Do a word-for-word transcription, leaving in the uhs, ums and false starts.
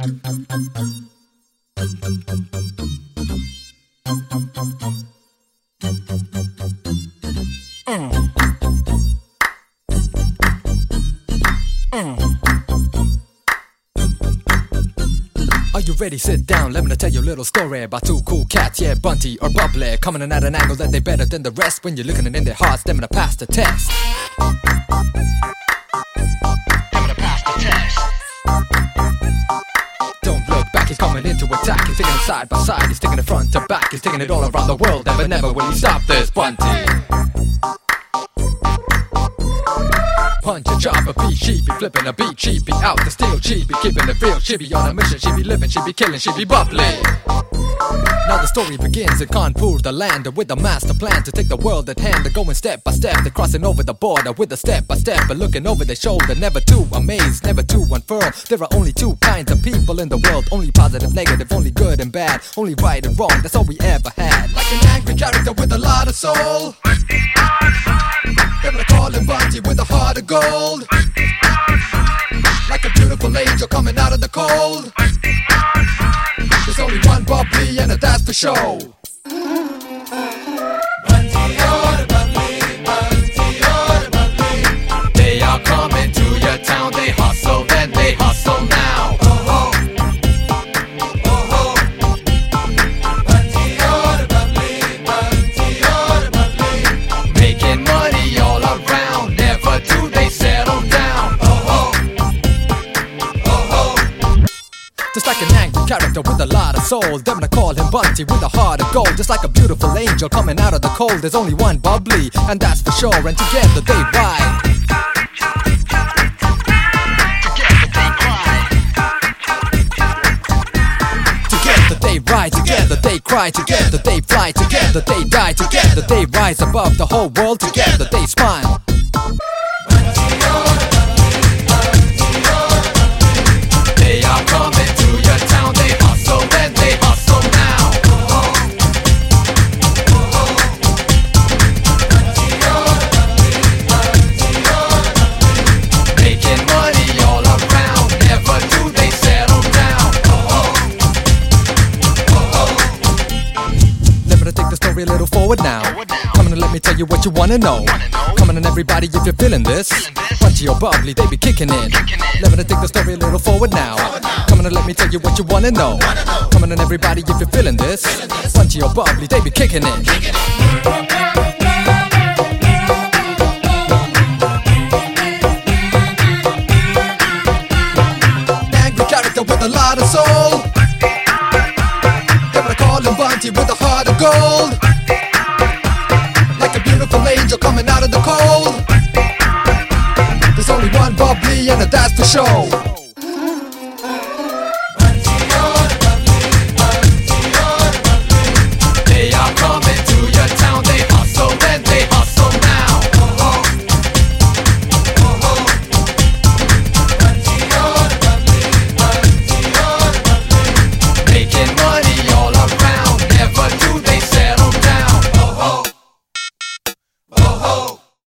Are you ready? Sit down, let me tell you a little story about two cool cats, yeah, Bunty or Bubbly, coming in at an angle that they better than the rest. When you're looking in their hearts, them gonna pass the test. Them gonna pass the test. Don't look back, he's coming in to attack. He's taking it side by side, he's taking it front to back. He's taking it all around the world, never, never will he stop this Bunty. Punch a chop, a beat, she be flipping a beat, she be out to steal, she be keeping it real, she be on a mission, she be living, she be killing, she be bubbly. Now the story begins in Kanpur, the land with a master plan to take the world at hand. They're going step by step, they're crossing over the border with a step by step, but looking over their shoulder, never too amazed, never too unfurled. There are only two kinds of people in the world, only positive, negative, only good and bad, only right and wrong, that's all we ever had. Like an angry character with a lot of soul, they're gonna call him Bunty with a heart of gold. Like a beautiful angel coming out of the cold. There's only one bubbly and that's for show. Bunty or the bubbly, Bunty or the bubbly. They are coming to your town, they hustle, then they hustle now. Oh ho, oh ho. Bunty or the bubbly, Bunty or the bubbly. Making money all around, never do they settle down. Oh ho, oh ho. Just like an angry character with a lot of soul, they're gonna call him Bunty with a heart of gold. Just like a beautiful angel coming out of the cold, there's only one bubbly, and that's for sure. And together they ride, together they cry, together they ride, together they cry, together they fly, together they die, together they rise above the whole world, together they smile. They are coming to your town, they hustle, then they hustle now. Making money all around, never do they settle down. Never to take the story a little forward now. Come on and let me tell you what you wanna know. Come on and everybody, if you're feeling this, Bunty or Bubbly, they be kicking it. Never to take the story a little forward now. Come on and let me tell you what you wanna know. Come on and everybody, if you're feeling this, Bunty or Bubbly, they be kicking it. Angry character with a lot of soul, they're gonna call him Bunty with a heart of gold. Like a beautiful angel coming out of the cold. There's only one bubbly and that's for show.